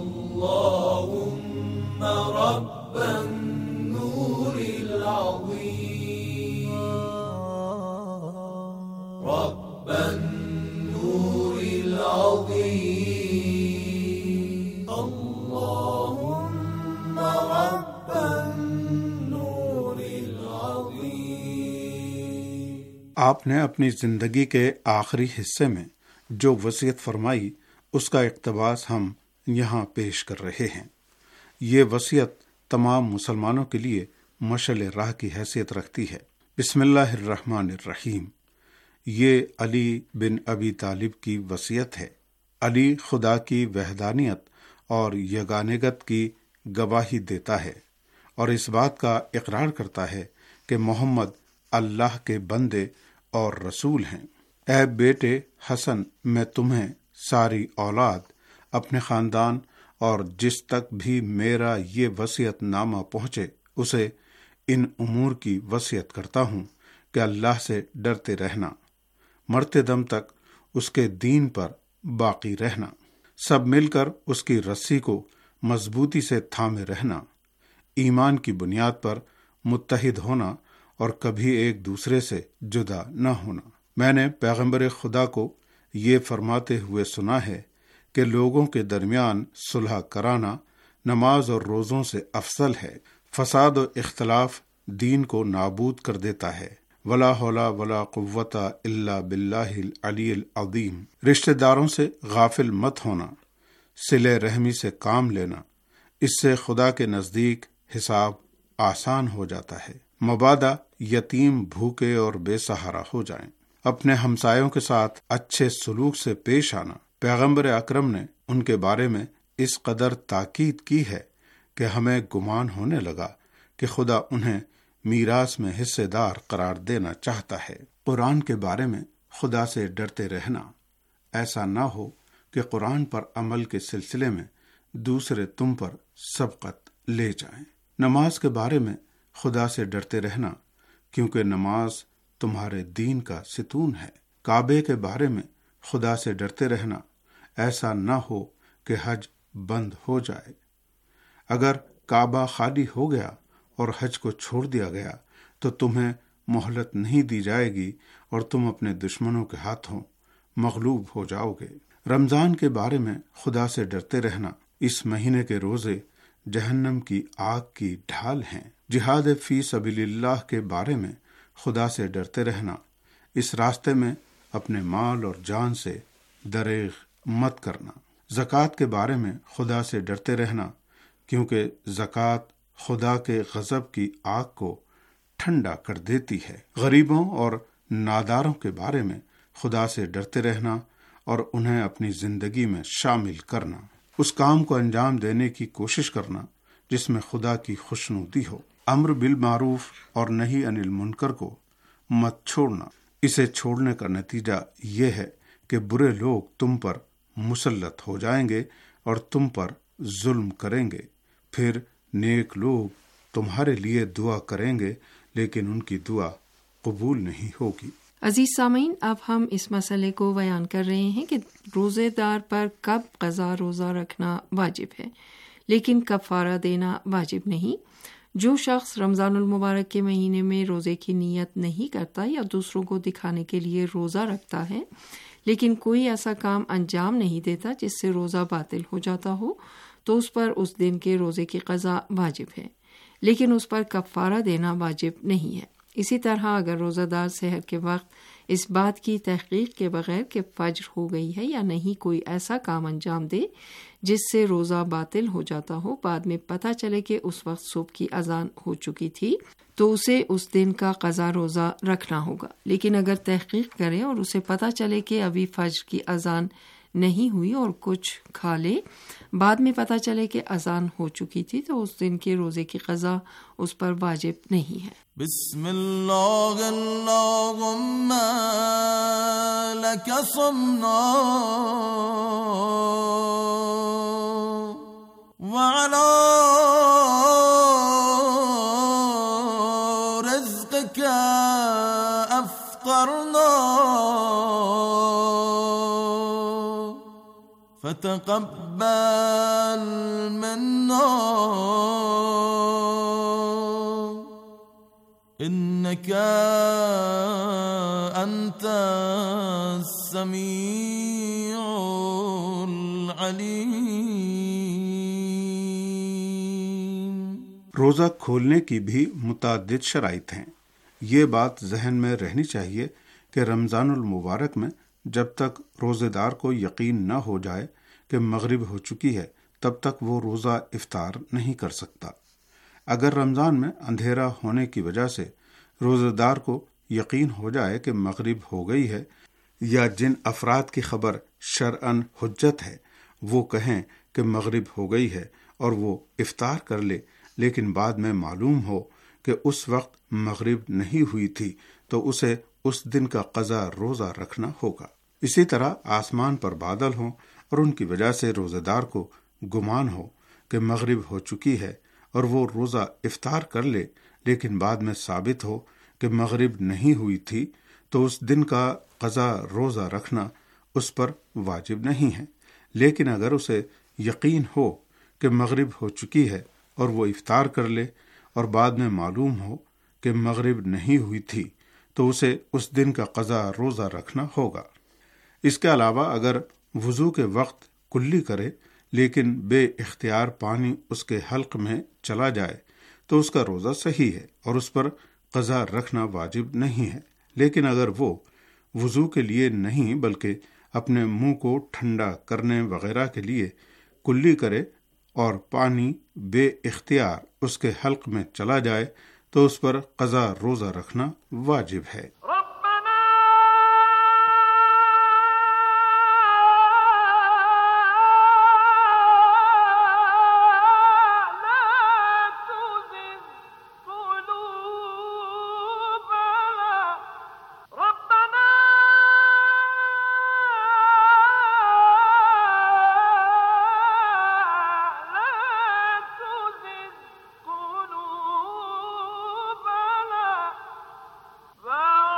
اللہم رب النور العظیم، رب النور العظیم، اللہم رب النور العظیم۔ آپ نے اپنی زندگی کے آخری حصے میں جو وصیت فرمائی اس کا اقتباس ہم یہاں پیش کر رہے ہیں۔ یہ وصیت تمام مسلمانوں کے لیے مشعل راہ کی حیثیت رکھتی ہے۔ بسم اللہ الرحمن الرحیم۔ یہ علی بن ابی طالب کی وصیت ہے۔ علی خدا کی وحدانیت اور یگانگت کی گواہی دیتا ہے اور اس بات کا اقرار کرتا ہے کہ محمد اللہ کے بندے اور رسول ہیں۔ اے بیٹے حسن، میں تمہیں ساری اولاد، اپنے خاندان اور جس تک بھی میرا یہ وصیت نامہ پہنچے اسے ان امور کی وصیت کرتا ہوں کہ اللہ سے ڈرتے رہنا، مرتے دم تک اس کے دین پر باقی رہنا، سب مل کر اس کی رسی کو مضبوطی سے تھامے رہنا، ایمان کی بنیاد پر متحد ہونا اور کبھی ایک دوسرے سے جدا نہ ہونا۔ میں نے پیغمبر خدا کو یہ فرماتے ہوئے سنا ہے کہ لوگوں کے درمیان صلح کرانا نماز اور روزوں سے افضل ہے۔ فساد و اختلاف دین کو نابود کر دیتا ہے۔ ولا حول ولا قوت الا باللہ العلی العظیم۔ رشتہ داروں سے غافل مت ہونا، صلہ رحمی سے کام لینا، اس سے خدا کے نزدیک حساب آسان ہو جاتا ہے۔ مبادا یتیم، بھوکے اور بے سہارا ہو جائیں۔ اپنے ہمسایوں کے ساتھ اچھے سلوک سے پیش آنا۔ پیغمبر اکرم نے ان کے بارے میں اس قدر تاکید کی ہے کہ ہمیں گمان ہونے لگا کہ خدا انہیں میراث میں حصے دار قرار دینا چاہتا ہے۔ قرآن کے بارے میں خدا سے ڈرتے رہنا۔ ایسا نہ ہو کہ قرآن پر عمل کے سلسلے میں دوسرے تم پر سبقت لے جائیں۔ نماز کے بارے میں خدا سے ڈرتے رہنا، کیونکہ نماز تمہارے دین کا ستون ہے۔ کعبے کے بارے میں خدا سے ڈرتے رہنا، ایسا نہ ہو کہ حج بند ہو جائے۔ اگر کعبہ خالی ہو گیا اور حج کو چھوڑ دیا گیا تو تمہیں مہلت نہیں دی جائے گی اور تم اپنے دشمنوں کے ہاتھوں مغلوب ہو جاؤ گے۔ رمضان کے بارے میں خدا سے ڈرتے رہنا، اس مہینے کے روزے جہنم کی آگ کی ڈھال ہیں۔ جہاد فی سبیل اللہ کے بارے میں خدا سے ڈرتے رہنا، اس راستے میں اپنے مال اور جان سے دریغ مت کرنا۔ زکوٰۃ کے بارے میں خدا سے ڈرتے رہنا، کیونکہ زکوٰۃ خدا کے غضب کی آگ کو ٹھنڈا کر دیتی ہے۔ غریبوں اور ناداروں کے بارے میں خدا سے ڈرتے رہنا اور انہیں اپنی زندگی میں شامل کرنا۔ اس کام کو انجام دینے کی کوشش کرنا جس میں خدا کی خوشنودی ہو۔ امر بالمعروف اور نہی عن المنکر کو مت چھوڑنا، اسے چھوڑنے کا نتیجہ یہ ہے کہ برے لوگ تم پر مسلط ہو جائیں گے اور تم پر ظلم کریں گے، پھر نیک لوگ تمہارے لیے دعا کریں گے لیکن ان کی دعا قبول نہیں ہوگی۔ عزیز سامعین، اب ہم اس مسئلے کو بیان کر رہے ہیں کہ روزے دار پر کب قضا روزہ رکھنا واجب ہے لیکن کفارہ دینا واجب نہیں۔ جو شخص رمضان المبارک کے مہینے میں روزے کی نیت نہیں کرتا یا دوسروں کو دکھانے کے لیے روزہ رکھتا ہے لیکن کوئی ایسا کام انجام نہیں دیتا جس سے روزہ باطل ہو جاتا ہو تو اس پر اس دن کے روزے کی قضا واجب ہے لیکن اس پر کفارہ دینا واجب نہیں ہے۔ اسی طرح اگر روزہ دار سحر کے وقت اس بات کی تحقیق کے بغیر کہ فجر ہو گئی ہے یا نہیں کوئی ایسا کام انجام دے جس سے روزہ باطل ہو جاتا ہو، بعد میں پتہ چلے کہ اس وقت صبح کی اذان ہو چکی تھی تو اسے اس دن کا قضا روزہ رکھنا ہوگا۔ لیکن اگر تحقیق کرے اور اسے پتہ چلے کہ ابھی فجر کی اذان نہیں ہوئی اور کچھ کھا لے، بعد میں پتہ چلے کہ اذان ہو چکی تھی تو اس دن کے روزے کی قضا اس پر واجب نہیں ہے۔ بسم اللہ اللہم لک صمنا وعلی رزقک افطرنا فتقبل منا انك انت السميع العليم۔ روزہ کھولنے کی بھی متعدد شرائط ہیں۔ یہ بات ذہن میں رہنی چاہیے کہ رمضان المبارک میں جب تک روزے دار کو یقین نہ ہو جائے کہ مغرب ہو چکی ہے تب تک وہ روزہ افطار نہیں کر سکتا۔ اگر رمضان میں اندھیرا ہونے کی وجہ سے روزہ دار کو یقین ہو جائے کہ مغرب ہو گئی ہے یا جن افراد کی خبر شرعاً حجت ہے وہ کہیں کہ مغرب ہو گئی ہے اور وہ افطار کر لے، لیکن بعد میں معلوم ہو کہ اس وقت مغرب نہیں ہوئی تھی تو اسے اس دن کا قضا روزہ رکھنا ہوگا۔ اسی طرح آسمان پر بادل ہوں اور ان کی وجہ سے روزہ دار کو گمان ہو کہ مغرب ہو چکی ہے اور وہ روزہ افطار کر لے، لیکن بعد میں ثابت ہو کہ مغرب نہیں ہوئی تھی تو اس دن کا قضا روزہ رکھنا اس پر واجب نہیں ہے۔ لیکن اگر اسے یقین ہو کہ مغرب ہو چکی ہے اور وہ افطار کر لے اور بعد میں معلوم ہو کہ مغرب نہیں ہوئی تھی تو اسے اس دن کا قضا روزہ رکھنا ہوگا۔ اس کے علاوہ اگر وضو کے وقت کلی کرے لیکن بے اختیار پانی اس کے حلق میں چلا جائے تو اس کا روزہ صحیح ہے اور اس پر قضا رکھنا واجب نہیں ہے۔ لیکن اگر وہ وضو کے لیے نہیں بلکہ اپنے منہ کو ٹھنڈا کرنے وغیرہ کے لیے کلی کرے اور پانی بے اختیار اس کے حلق میں چلا جائے تو اس پر قضا روزہ رکھنا واجب ہے۔ Wow.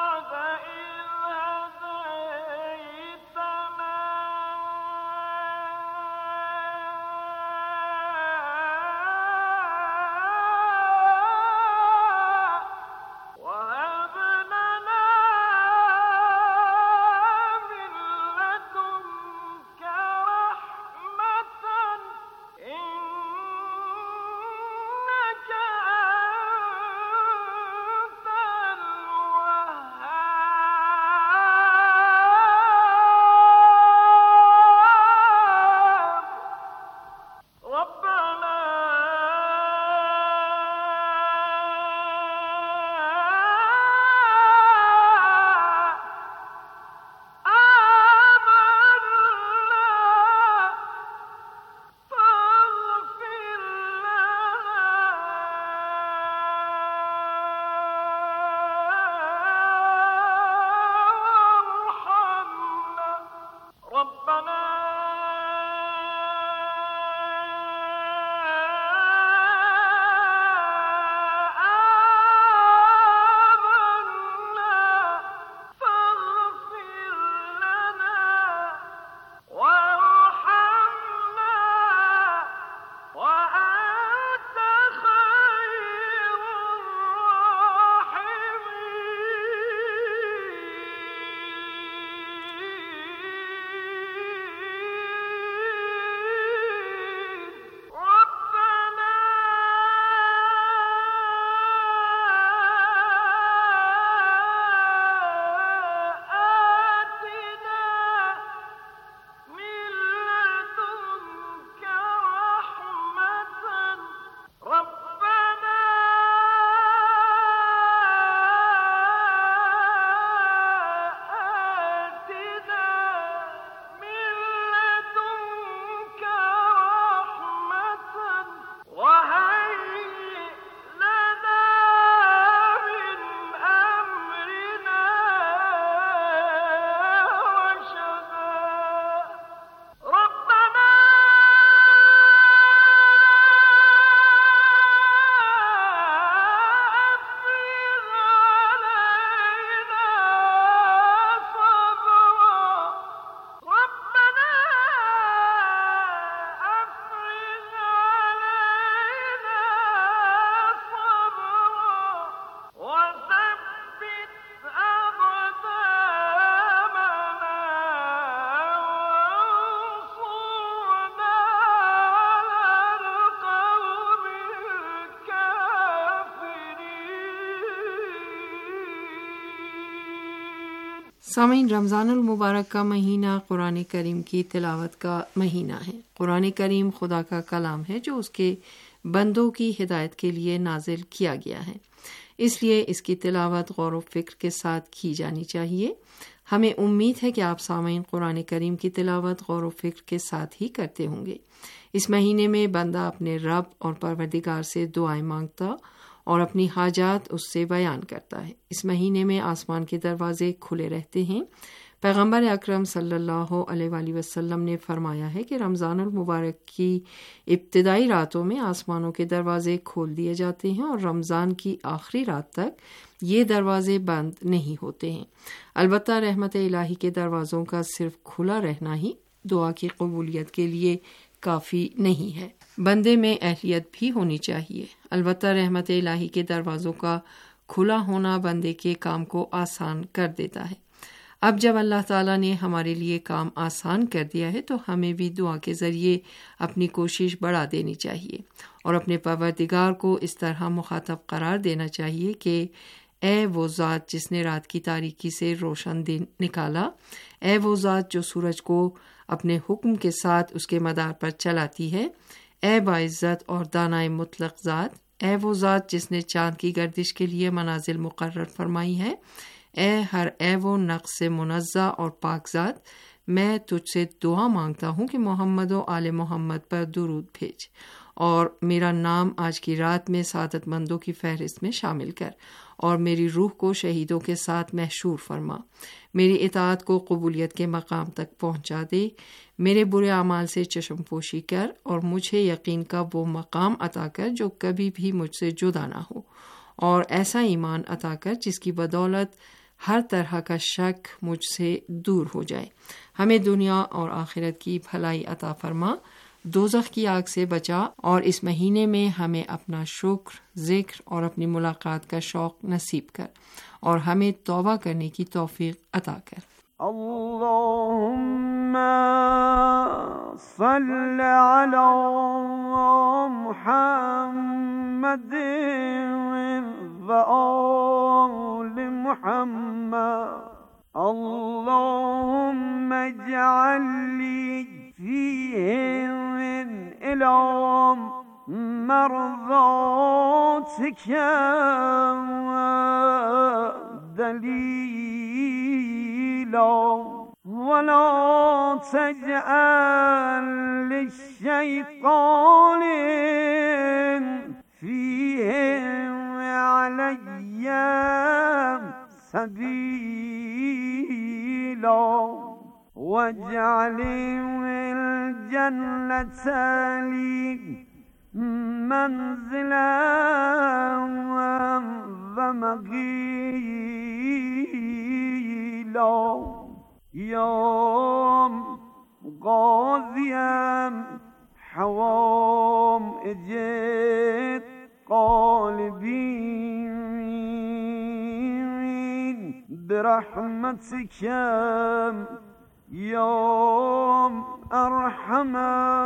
سامعین، رمضان المبارک کا مہینہ قرآن کریم کی تلاوت کا مہینہ ہے۔ قرآن کریم خدا کا کلام ہے جو اس کے بندوں کی ہدایت کے لیے نازل کیا گیا ہے، اس لیے اس کی تلاوت غور و فکر کے ساتھ کی جانی چاہیے۔ ہمیں امید ہے کہ آپ سامعین قرآن کریم کی تلاوت غور و فکر کے ساتھ ہی کرتے ہوں گے۔ اس مہینے میں بندہ اپنے رب اور پروردگار سے دعائیں مانگتا اور اپنی حاجات اس سے بیان کرتا ہے۔ اس مہینے میں آسمان کے دروازے کھلے رہتے ہیں۔ پیغمبر اکرم صلی اللہ علیہ وآلہ وسلم نے فرمایا ہے کہ رمضان المبارک کی ابتدائی راتوں میں آسمانوں کے دروازے کھول دیے جاتے ہیں اور رمضان کی آخری رات تک یہ دروازے بند نہیں ہوتے ہیں۔ البتہ رحمت الہی کے دروازوں کا صرف کھلا رہنا ہی دعا کی قبولیت کے لیے کافی نہیں ہے، بندے میں اہلیت بھی ہونی چاہیے۔ البتہ رحمت الہی کے دروازوں کا کھلا ہونا بندے کے کام کو آسان کر دیتا ہے۔ اب جب اللہ تعالیٰ نے ہمارے لیے کام آسان کر دیا ہے تو ہمیں بھی دعا کے ذریعے اپنی کوشش بڑھا دینی چاہیے اور اپنے پروردگار کو اس طرح مخاطب قرار دینا چاہیے کہ اے وہ ذات جس نے رات کی تاریکی سے روشن دن نکالا، اے وہ ذات جو سورج کو اپنے حکم کے ساتھ اس کے مدار پر چلاتی ہے، اے باعزت اور دانائے مطلق ذات، اے وہ ذات جس نے چاند کی گردش کے لیے منازل مقرر فرمائی ہے، اے ہر اے وہ نقص سے منزہ اور پاک ذات، میں تجھ سے دعا مانگتا ہوں کہ محمد و آل محمد پر درود بھیج اور میرا نام آج کی رات میں سعادت مندوں کی فہرست میں شامل کر اور میری روح کو شہیدوں کے ساتھ محشور فرما، میری اطاعت کو قبولیت کے مقام تک پہنچا دے، میرے برے اعمال سے چشم پوشی کر اور مجھے یقین کا وہ مقام عطا کر جو کبھی بھی مجھ سے جدا نہ ہو، اور ایسا ایمان عطا کر جس کی بدولت ہر طرح کا شک مجھ سے دور ہو جائے، ہمیں دنیا اور آخرت کی بھلائی عطا فرما، دوزخ کی آگ سے بچا اور اس مہینے میں ہمیں اپنا شکر، ذکر اور اپنی ملاقات کا شوق نصیب کر اور ہمیں توبہ کرنے کی توفیق عطا کر۔ اللہم صل علی محمد و آل محمد، اللہم اجعل لی فیہم الى مرضاتک دلیلا ولا تجعل للشیطان فیہم علی سبیلا واجعل الجنة لي منزلا ومقيلا يا غازيا حوائج قلبي برحمتك یا ارحم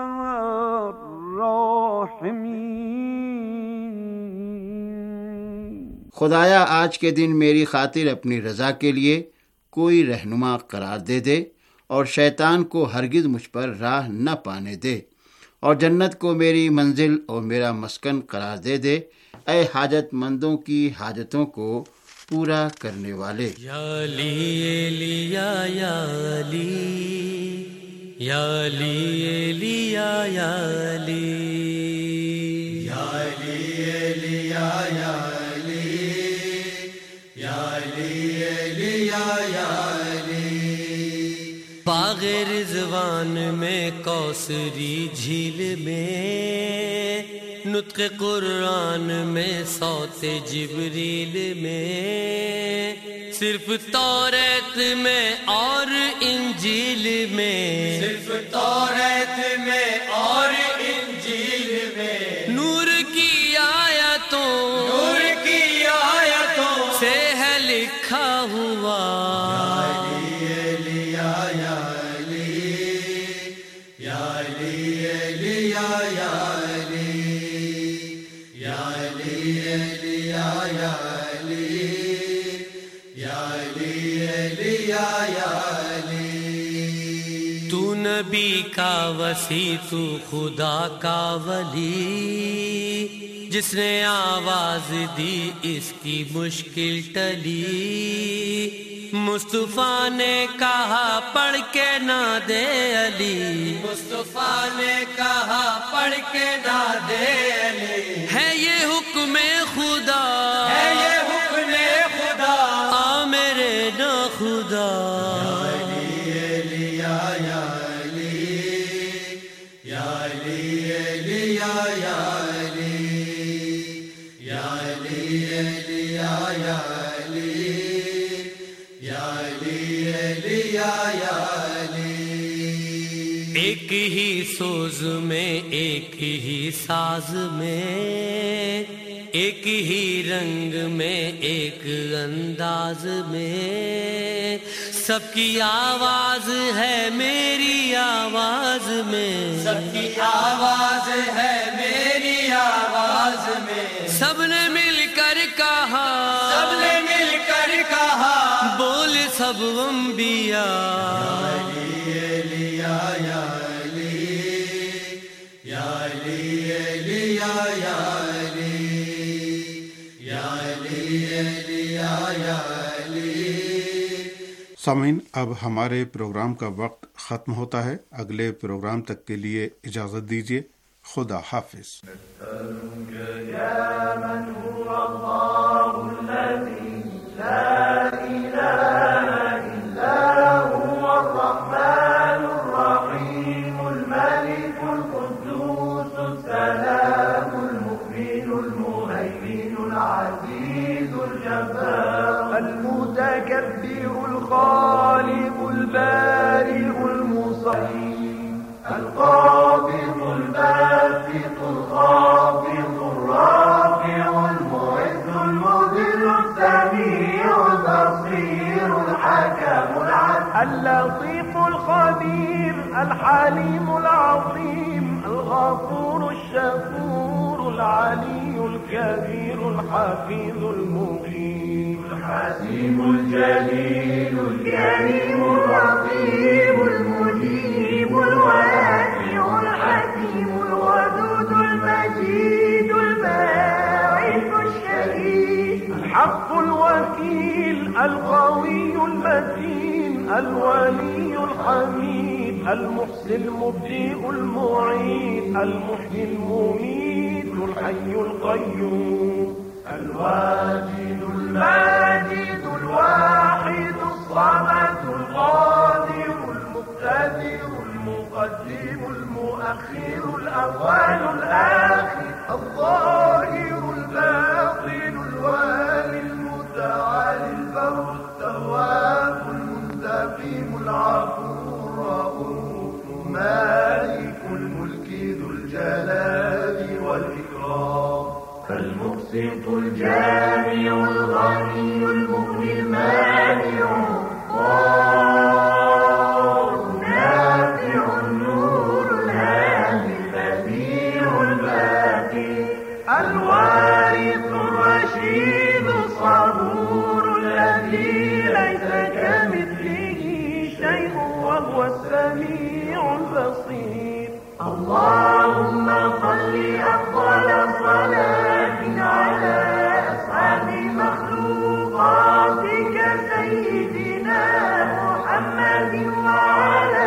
الراحمین۔ خدایا آج کے دن میری خاطر اپنی رضا کے لیے کوئی رہنما قرار دے دے اور شیطان کو ہرگز مجھ پر راہ نہ پانے دے، اور جنت کو میری منزل اور میرا مسکن قرار دے دے، اے حاجت مندوں کی حاجتوں کو پورا کرنے والے۔ یا علی علی یا یا علی یا علی علی یا یا علی یا علی علی یا یا علی یا علی علی یا یا علی۔ باغ رضوان میں کوثری جھیل میں، نطق قرآن میں صوت جبریل میں، صرف توریت میں اور انجیل میں، صرف توریت میں اور انجیل میں، نور کی آیتوں نور کی آیتوں سے ہے لکھا ہوا یا نبی کا وسیع تو خدا کا ولی، جس نے آواز دی اس کی مشکل ٹلی، مصطفیٰ نے کہا پڑھ کے نہ دے علی، مصطفیٰ نے کہا پڑھ کے نہ دے علی، ہے یہ حکم خدا، ہے یہ حکم خدا، آ میرے نا خدا، ایک ہی سوز میں ایک ہی ساز میں، ایک ہی رنگ میں ایک انداز میں، سب کی آواز ہے میری آواز میں، سب کی آواز ہے میری آواز میں، سب نے مل کر کہا، سب نے مل کر کہا، بول سب انبیاء، سامعین، اب ہمارے پروگرام کا وقت ختم ہوتا ہے۔ اگلے پروگرام تک کے لیے اجازت دیجیے۔ خدا حافظ۔ المتكبر الخالق البارئ المصير القابض الباسط الخافض الرافع المعز المذل السميع البصير الحكم العدل اللطيف الخبير الحليم العظيم الغفور الشكور العلي الكبير الحفيظ المقيم الحكيم الجليل الكريم الرقيب المجيب الواسع الحكيم الودود المجيد الباعث الشهيد الحق الوكيل القوي المتين الولي الحميد المحسن المبدئ المعيد المحيي المميت الحي القيوم الواجد الماجد الواحد الصمد القادر المقتدر المقدم المؤخر الأول الآخر الظاهر الباطن الوالي المتعالي البر التواب المنتقم العفو الرؤوف مالك الملك ذو الجلال والإكرام المقسط الجامع الغني المغني المانع النافع النور الهادي البديع الباقي الوارث الرشيد الصبور الذي ليس كمثله شيء وهو السميع البصير اللهم صل أفضل صلاة على أسعد مخلوقاتك سيدنا محمد وعلى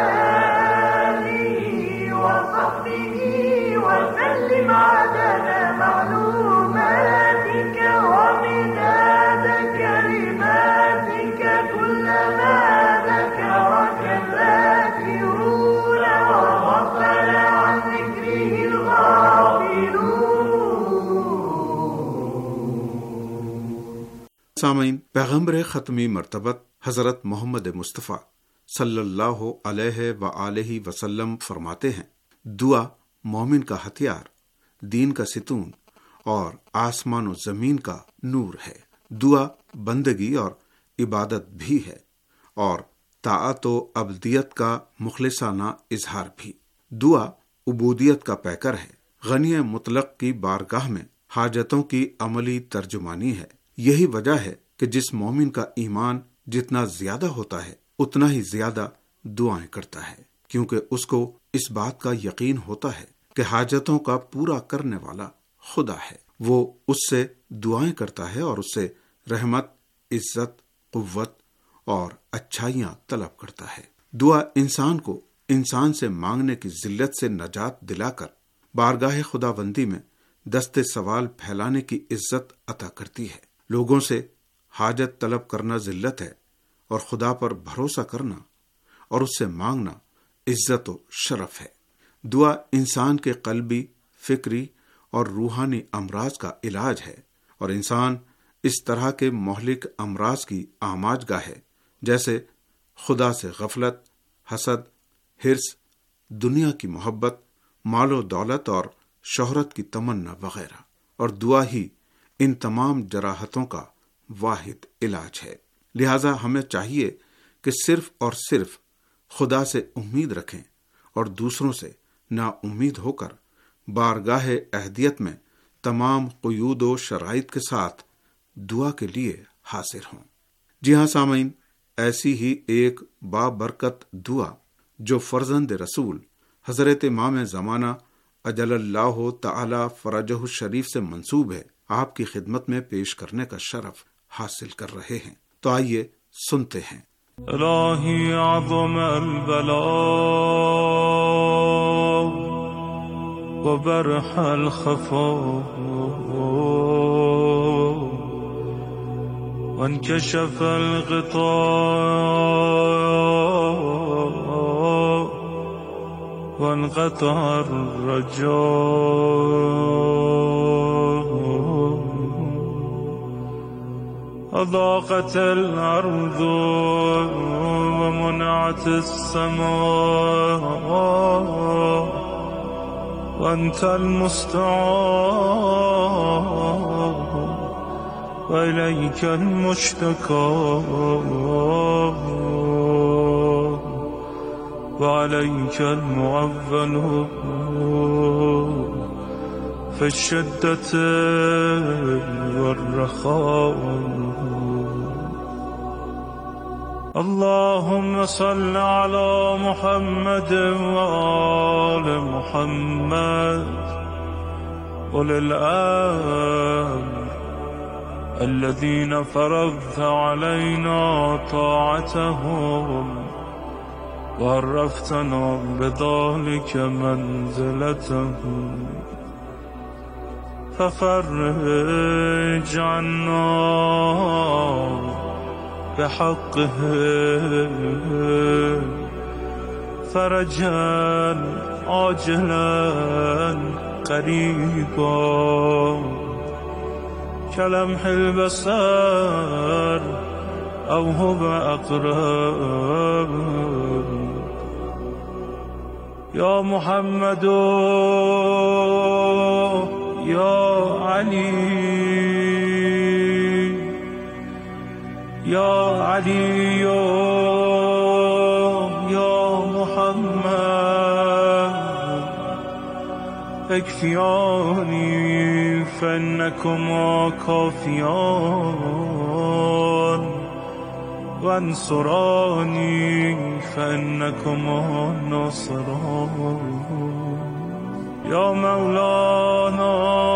آله وصحبه وسلم عدد معلوماتك ومداد كلماتك كلما ذكرك الذاكرون وغفل عن ذكره الغافلون۔ سامعین، پیغمبر ختمی مرتبت حضرت محمد مصطفیٰ صلی اللہ علیہ وآلہ وسلم فرماتے ہیں، دعا مومن کا ہتھیار، دین کا ستون اور آسمان و زمین کا نور ہے۔ دعا بندگی اور عبادت بھی ہے اور طاعت و عبدیت کا مخلصانہ اظہار بھی۔ دعا عبودیت کا پیکر ہے، غنی مطلق کی بارگاہ میں حاجتوں کی عملی ترجمانی ہے۔ یہی وجہ ہے کہ جس مومن کا ایمان جتنا زیادہ ہوتا ہے اتنا ہی زیادہ دعائیں کرتا ہے۔ क्योंकि उसको इस बात का यकीन होता है कि हाजतों का पूरा करने वाला खुदा है। वो उससे दुआएं करता है और उससे रहमत, इज्जत, कुव्वत और अच्छाइयां तलब करता है। दुआ इंसान को इंसान से मांगने की जिल्लत से नजात दिलाकर बारगाह खुदाबंदी में दस्ते सवाल फैलाने की इज्जत अता करती है। लोगों से हाजत तलब करना जिल्लत है और खुदा पर भरोसा करना और उससे मांगना इज्जत और शरफ है। दुआ इंसान के कल्बी, फिक्री और रूहानी अमराज का इलाज है और इंसान इस तरह के मोहलिक अमराज की आमाजगाह है जैसे खुदा से गफलत, हसद, हिर्स, दुनिया की मोहब्बत, मालो दौलत और शोहरत की तमन्ना वगैरह। और दुआ ही इन तमाम जराहतों का वाहिद इलाज है। लिहाजा हमें चाहिए कि सिर्फ और सिर्फ खुदा से उम्मीद रखें और दूसरों से ना उम्मीद होकर बारगाह अहदियत में तमाम क़ुयूद व शराइत के साथ दुआ के लिए हाजिर हों। जी हाँ सामीन, ऐसी ही एक बाबरकत दुआ जो फर्जंद रसूल हजरत इमाम ज़माना अजलल्लाहु तआला फरजहु शरीफ से मंसूब है, आपकी खिदमत में पेश करने का शरफ हासिल कर रहे हैं। तो आइए सुनते हैं। इलाही आज़म अल-बला व बरहल खफा व इनकशफ अल-ग़िता व इनक़ता अर-रजा أضاقت الأرض ومنعت السماء وأنت المستعان وإليك المشتكى وعليك المعول في الشدة والرخاء اللهم صل على محمد وآل محمد أولي الأمر الذين فرضت علينا طاعتهم وعرفتنا بذلك منزلتهم ففرج عنا بحقه فرجا عاجلا قريبا كلمح البصر أو هو أقرب يا محمد يا علي يا علي يا محمد اكفياني فإنكما كافيان وانصراني فإنكما ناصران يا مولانا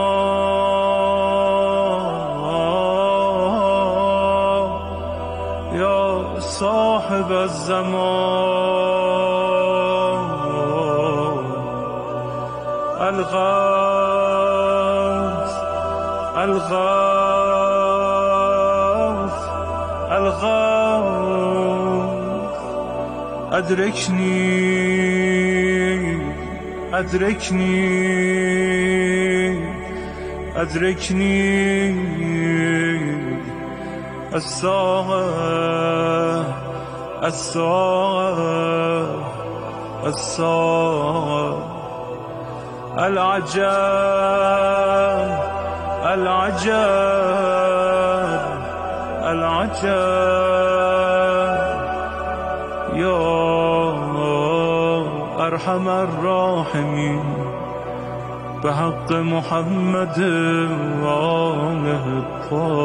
يا صاحب الزمان الغوث الغوث الغوث أدركني أدركني أدركني الساعة الساعة الساعة العجاب العجاب العجاب يا أرحم الراحمين بحق محمد وآله الطاهرين